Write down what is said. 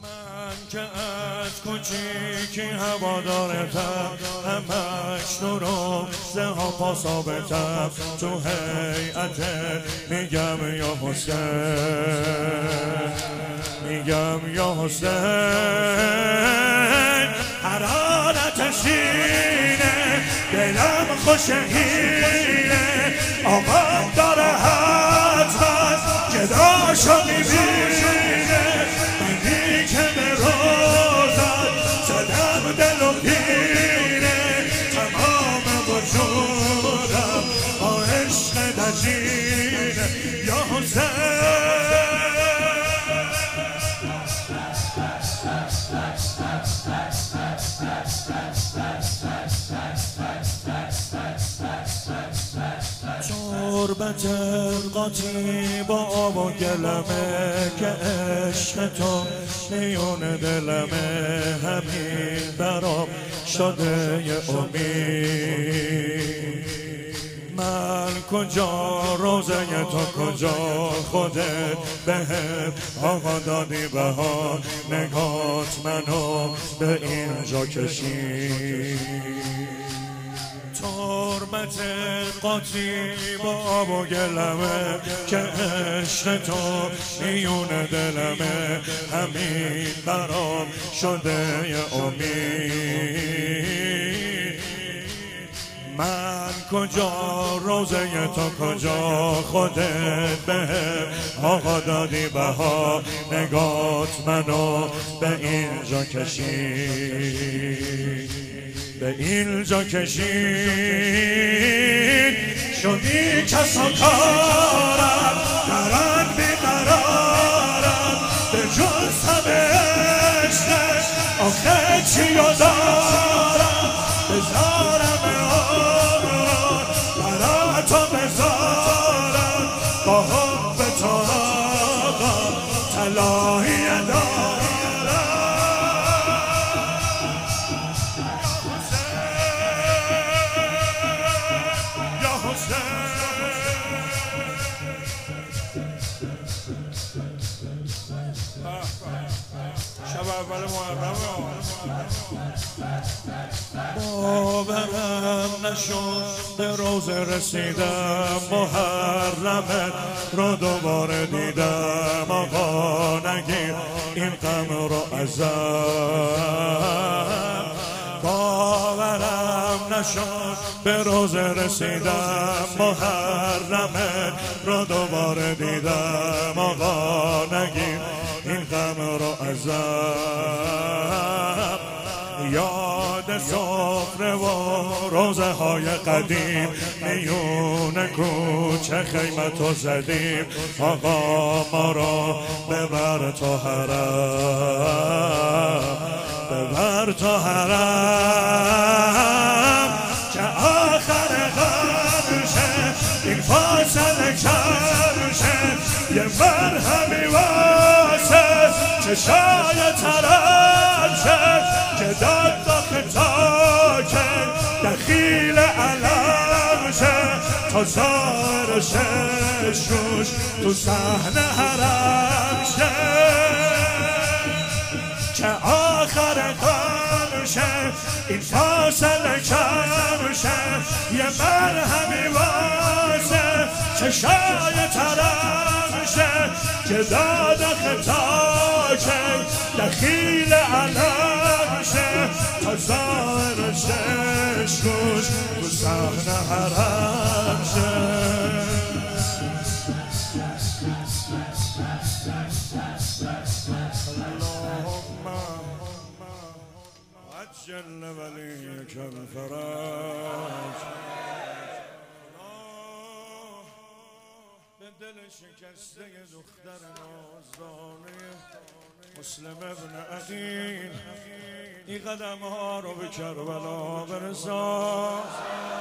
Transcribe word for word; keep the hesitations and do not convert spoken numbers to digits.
من که از کوچیکی هوادارتم، همش نورم زها پا ثابتم، تو هیئت میگم یا حسین، میگم یا حسین. حرارت سینه دلم خوشهینه، آقا داره حتما جداشو میبینه، منی که به روزت زدم دل و پینه، تمام وجودم با عشق دجینه یا حسین. تربت قاطی با آب و گلمه، که عشق تو میون دلمه، همین برام شده یه امید. من کجا روزه تو کجا، خودت بهم آقا دادی بهار، نگات منو به اینجا کشید. تربت قاطی با آب و گلمه، که عشق تو میون دلمه، همین برام شده یه امید. من کجا روزه تو کجا، خودت بهم آقا دادی بهار، نگات منو به اینجا کشید، به اینجا کشید. شدی کس و کارم، درن بیقرارم، به جز همه عشقش آخه چی دارم، بذارم عمران برای تو بذارم، با حب تو آقا طلایی دارم. شب اول محرم باورم نشد، به روز رسیدم، محرمت رو دوباره دیدم. آقا نگیر این غم رو ازم، باورم نشد به روز رسیدم، محرمت رو دوباره دیدم. آقا نگیر این غم رو ازم. یاد سفره و روزه های قدیم، میون کوچه خیمتو زدیم. آقا ما رو ببر تا حرم، ببر تا حرم، که آخر غمشه این فاصله کرشه، یه مرهمی واسه چشای ترشه، که داد با خطاکه دخیل علم شه، تا زار ششوش تو صحنه حرم شه، که آخر قرشه این فاصله کم شه، یه مرهمی واسه چشای ترم شه، که داد خطاکه دخیل علم شه، تا زار ششوش تو صحنه حرم شه. عجل ولیک الفرج، به دل شکسته دختر نازدانه مسلم ابن عقیل، این قدم ها رو به کربلا برسان.